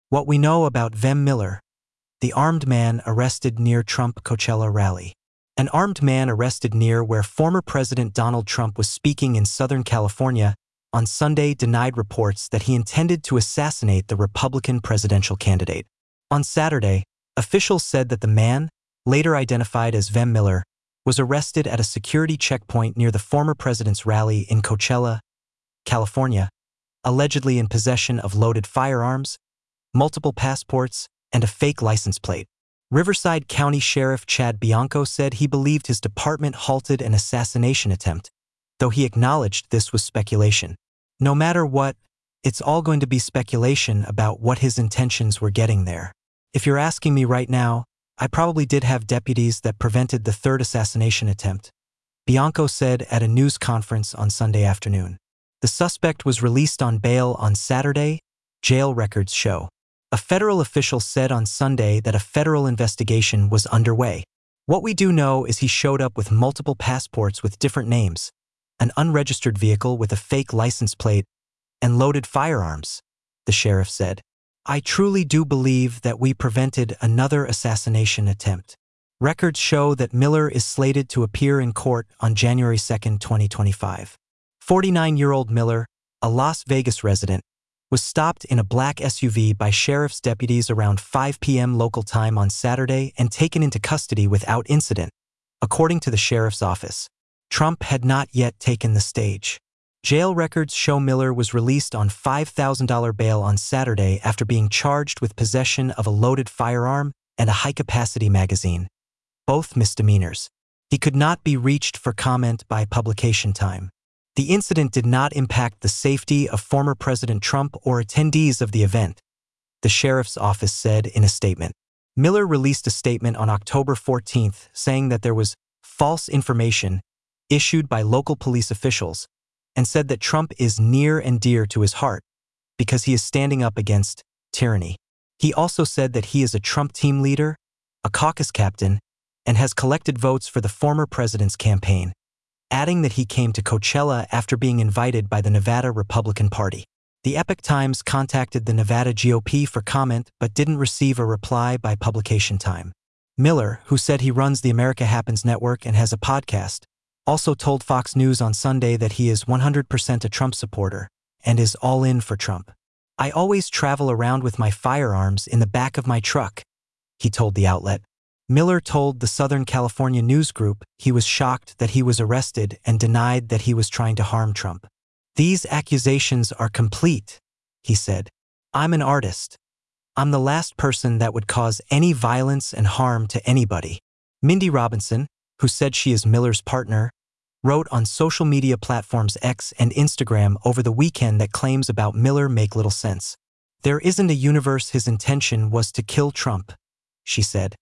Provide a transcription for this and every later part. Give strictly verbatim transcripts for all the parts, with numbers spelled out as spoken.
What we know about Vem Miller, the armed man arrested near Trump Coachella rally. An armed man arrested near where former President Donald Trump was speaking in Southern California on Sunday denied reports that he intended to assassinate the Republican presidential candidate. On Saturday, officials said that the man, later identified as Vem Miller, was arrested at a security checkpoint near the former president's rally in Coachella, California, allegedly in possession of loaded firearms, multiple passports, and a fake license plate. Riverside County Sheriff Chad Bianco said he believed his department halted an assassination attempt, though he acknowledged this was speculation. No matter what, it's all going to be speculation about what his intentions were getting there. If you're asking me right now, I probably did have deputies that prevented the third assassination attempt, Bianco said at a news conference on Sunday afternoon. The suspect was released on bail on Saturday, jail records show. A federal official said on Sunday that a federal investigation was underway. What we do know is he showed up with multiple passports with different names, an unregistered vehicle with a fake license plate, and loaded firearms, the sheriff said. I truly do believe that we prevented another assassination attempt. Records show that Miller is slated to appear in court on January second, twenty twenty-five. forty-nine-year-old Miller, a Las Vegas resident, was stopped in a black S U V by sheriff's deputies around five p m local time on Saturday and taken into custody without incident, according to the sheriff's office. Trump had not yet taken the stage. Jail records show Miller was released on five thousand dollar bail on Saturday after being charged with possession of a loaded firearm and a high-capacity magazine, both misdemeanors. He could not be reached for comment by publication time. The incident did not impact the safety of former President Trump or attendees of the event, the sheriff's office said in a statement. Miller released a statement on October fourteenth saying that there was false information issued by local police officials and said that Trump is near and dear to his heart because he is standing up against tyranny. He also said that he is a Trump team leader, a caucus captain, and has collected votes for the former president's campaign, adding that he came to Coachella after being invited by the Nevada Republican Party. The Epoch Times contacted the Nevada G O P for comment but didn't receive a reply by publication time. Miller, who said he runs the America Happens Network and has a podcast, also told Fox News on Sunday that he is one hundred percent a Trump supporter and is all in for Trump. I always travel around with my firearms in the back of my truck, he told the outlet. Miller told the Southern California News Group he was shocked that he was arrested and denied that he was trying to harm Trump. These accusations are complete, he said. I'm an artist. I'm the last person that would cause any violence and harm to anybody. Mindy Robinson, who said she is Miller's partner, wrote on social media platforms X and Instagram over the weekend that claims about Miller make little sense. There isn't a universe his intention was to kill Trump, she said.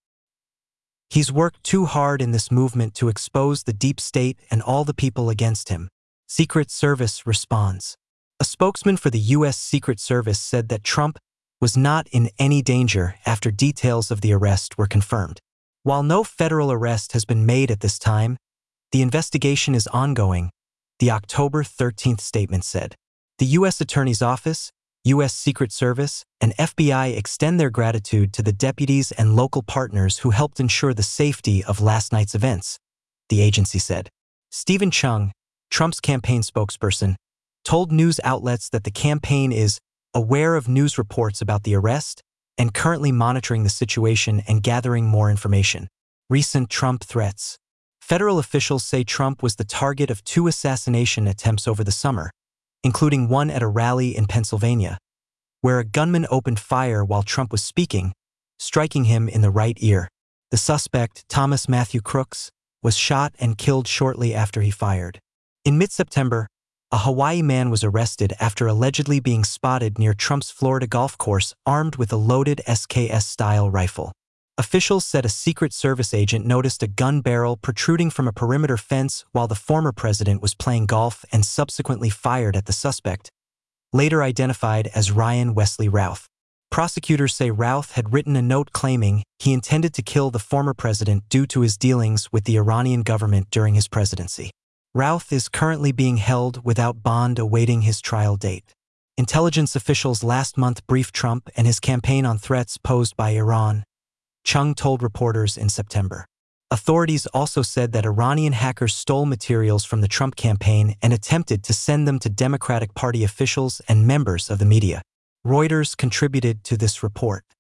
He's worked too hard in this movement to expose the deep state and all the people against him. Secret Service responds. A spokesman for the U S Secret Service said that Trump was not in any danger after details of the arrest were confirmed. While no federal arrest has been made at this time, the investigation is ongoing, the October thirteenth statement said. The U S Attorney's Office, U S Secret Service, and F B I extend their gratitude to the deputies and local partners who helped ensure the safety of last night's events, the agency said. Stephen Chung, Trump's campaign spokesperson, told news outlets that the campaign is aware of news reports about the arrest and currently monitoring the situation and gathering more information. Recent Trump threats. Federal officials say Trump was the target of two assassination attempts over the summer, including one at a rally in Pennsylvania, where a gunman opened fire while Trump was speaking, striking him in the right ear. The suspect, Thomas Matthew Crooks, was shot and killed shortly after he fired. In mid-September, a Hawaii man was arrested after allegedly being spotted near Trump's Florida golf course armed with a loaded S K S-style rifle. Officials said a Secret Service agent noticed a gun barrel protruding from a perimeter fence while the former president was playing golf and subsequently fired at the suspect, later identified as Ryan Wesley Routh. Prosecutors say Routh had written a note claiming he intended to kill the former president due to his dealings with the Iranian government during his presidency. Routh is currently being held without bond awaiting his trial date. Intelligence officials last month briefed Trump and his campaign on threats posed by Iran, Chung told reporters in September. Authorities also said that Iranian hackers stole materials from the Trump campaign and attempted to send them to Democratic Party officials and members of the media. Reuters contributed to this report.